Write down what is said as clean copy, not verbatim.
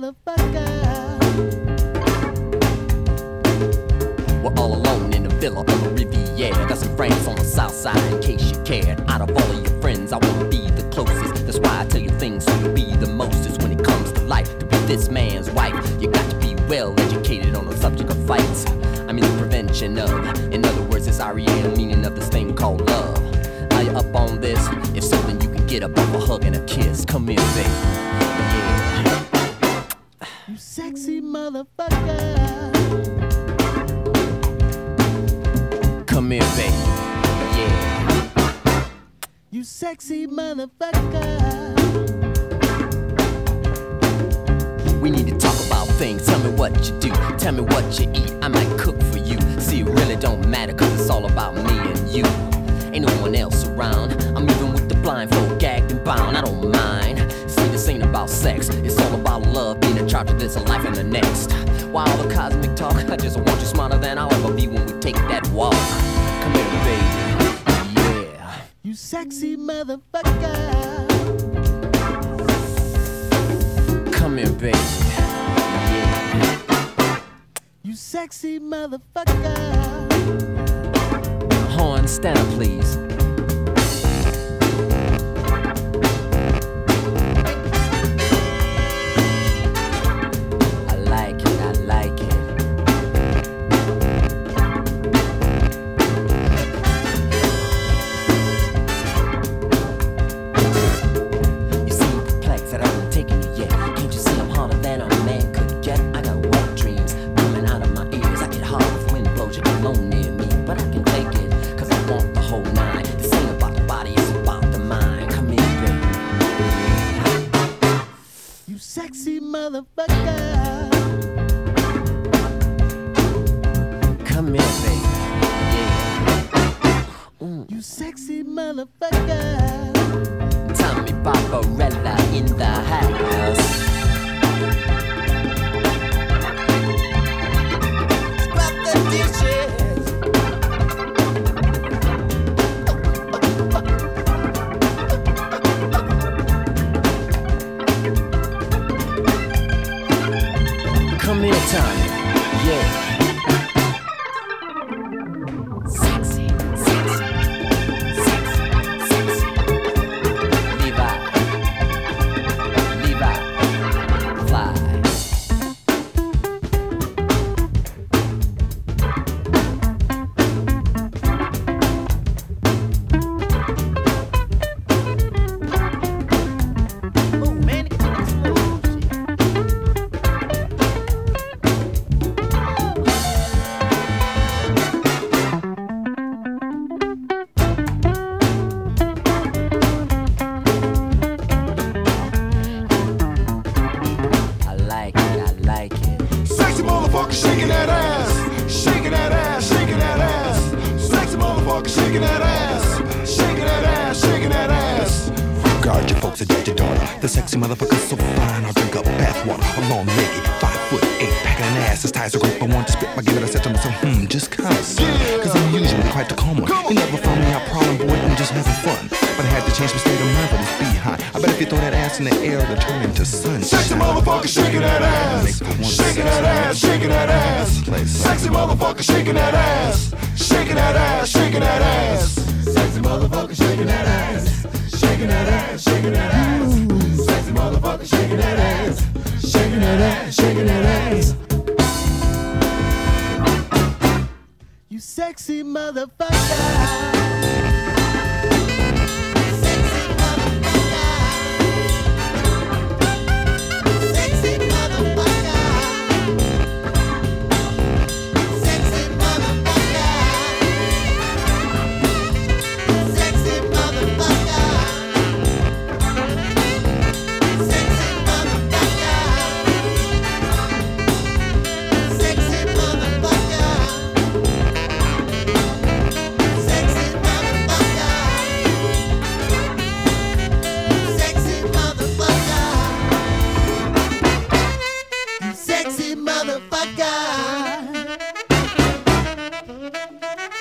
motherfucker. We're all alone in a villa on the Riviera. Got some friends on the south side in case you cared. Out of all of your friends, I wanna be the closest. That's why I tell you things so you'll be the mostest. When it comes to life, to be this man's wife, you got to be well educated on the subject of fights. I mean the prevention of. In other words, it's REM, meaning of this thing called love. Are you up on this? If so, then you can get up off a hug and a kiss. Come here, baby. Yeah. You sexy motherfucker. Come here, baby. Yeah. You sexy motherfucker. We need to talk about things. Tell me what you do. Tell me what you eat. I might cook for you. See, it really don't matter, cause it's all about me and you. Ain't no one else around. I'm even with the blindfold, gagged and bound. I don't mind. See, this ain't about sex. It's all about love, being in charge of this life and the next. While all the cosmic talk, I just want you smarter than I'll ever be when we take that walk. Come here, baby. Yeah. You sexy motherfucker. Come here, baby. Yeah. You sexy motherfucker. Horn, stand up, please. I like it, I like it. You seem perplexed that I haven't taken you yet. Can't you see I'm harder than a man could get? I got wet dreams coming out of my ears. I get hard if wind blows you alone near me, but I can take it, cause I want the whole nine. This ain't about the body, it's about the mind. Come here, baby. You sexy motherfucker. Come here, baby. Yeah. You sexy motherfucker. Tommy Barbarella in the house. Scrub the dishes. Come here, Tommy. Yeah. Sexy, sexy, sexy, sexy. Levi, fly. Oh man, it's I like it, I like it. Sexy motherfucker shaking that ass, shaking that ass, shaking that ass. Sexy motherfucker shaking that ass, shaking that ass, shaking that ass. Guard your folks and dad your daughter. The sexy motherfucker's so fine, I'll drink up bathwater. A long legged, 5'8", packing an ass. His ties are great, but want to spit my give it. I said to myself, just cause. Cause I'm usually quite the calm one. You never found me out problem, boy, I'm just having fun. But I had to change my state of mind for this behind. I bet if you throw that ass in the air, it'll turn into sunshine. Sexy motherfucker shaking that ass, shaking that ass, shaking that ass. Sexy motherfucker shaking that ass, shaking that ass, shaking that ass. Sexy motherfucker shaking that ass, shaking that ass, shaking that ass. Sexy motherfucker shaking that ass, shaking that ass, shaking that ass. you sexy motherfucker. Sexy motherfucker.